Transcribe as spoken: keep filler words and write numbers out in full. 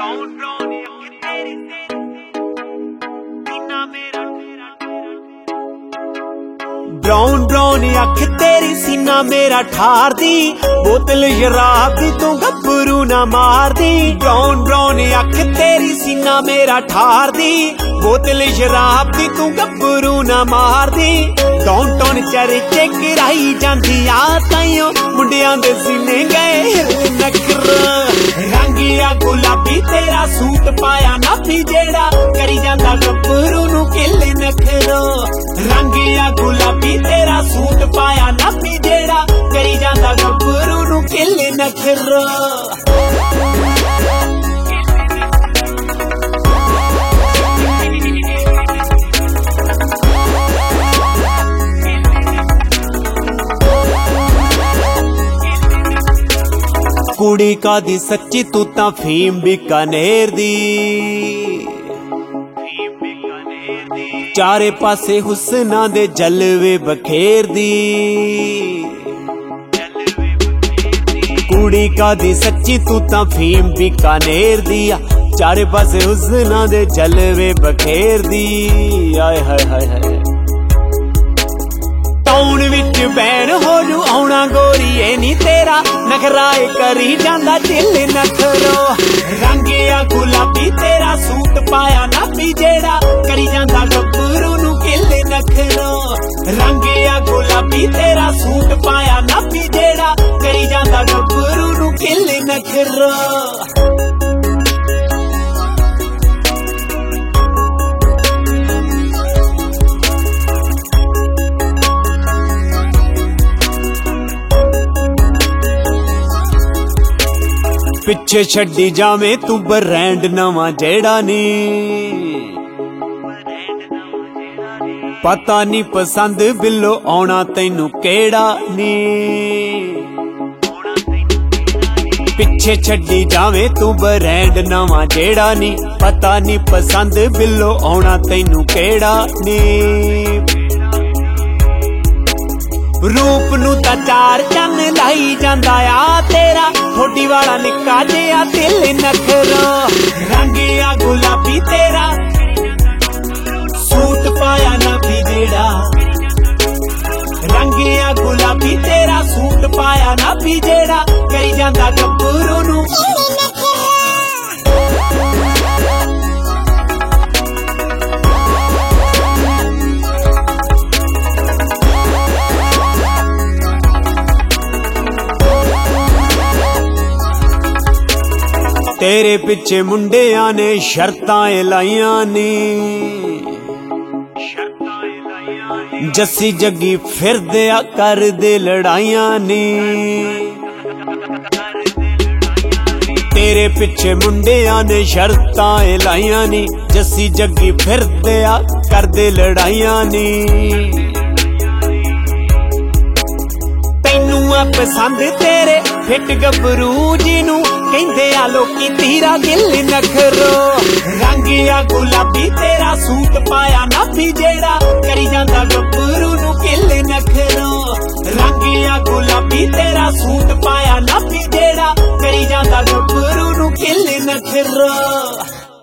Brown brown अख तेरी सीना मेरा ठार दी बोतल शराब दी तू गब्बरू ना मार दी। ब्राउन ब्राउन अख तेरी सीना मेरा ठार दी बोतल शराब दी तू गब्बरू ना मार दी। टौन टौन चर्चे कराई जांदी आ ताइयों मुंडियां दे सीने गए नखरा। रंगिया गुलाबी तेरा सूट पाया नापी जेड़ा करी जांदा गब्बरू नू किले नखरा। रंगिया गुलाबी तेरा सूट पाया नापी जेड़ा करी जांदा गब्बरू नू किले नखरा। कुड़ी का दी सच्ची तू ता फीम बीकानेर दी। चारे पासे हुस्ना दे जलवे बखेर दी। कुड़ी का दी सच्ची तू ता फीम बीकानेर दी। चारे पासे हुस्ना दे जलवे बखेर दी। आए हाय हाय हाय टाउन विच बैन होलू आउणा गोरीए नी तेरा नखराए करी जांदा दिल नखरो। रंगिया गुलाबी तेरा सूट पाया नापी जेड़ा करी जांदा गब्बरू नू किले नखरो। रंगिया गुलाबी तेरा सूट पाया नापी जेड़ा करी जांदा गब्बरू नू किले नखरो। पिछे छड्डी जावे तू ब्रांड नवा जेड़ा नी। पता नी पसंद बिलो आउणा तैनू केड़ा नी। पिछे छड्डी जावे तू ब्रांड नवा जेड़ा नी। पता नी पसंद बिलो आउणा तैनू केड़ा नी। रूप नू ता चार चन लाई जांदा आ तेरा थोड़ी वाला निक्का जिहा दिल नखरो। रंगिया गुलाबी तेरा सूट पाया नापी जेड़ा। रंगिया गुलाबी तेरा सूट पाया नापी जेड़ा करी जांदा गब्बरू नू। तेरे पिछे मुंडियां ने शर्तां लाइयां नी। जस्सी जग्गी फिरदे आ कर दे लड़ाइयां नी। तेरे पिछे मुंडियां ने शर्तां लाइयां नी। जस्सी जग्गी फिरदे आ कर दे लड़ाइयां नी। तैनू आ पसंद तेरे फिट गब्बरू जी नू कहंदे आ लोकी तीरा दिल नखरो। रंगिया गुलाबी तेरा सूट पाया नापी जेड़ा करी जांदा गब्बरू नू किले नखरो। रंगिया गुलाबी तेरा सूट पाया नापी जेड़ा करी जांदा गब्बरू नू किले नखरो।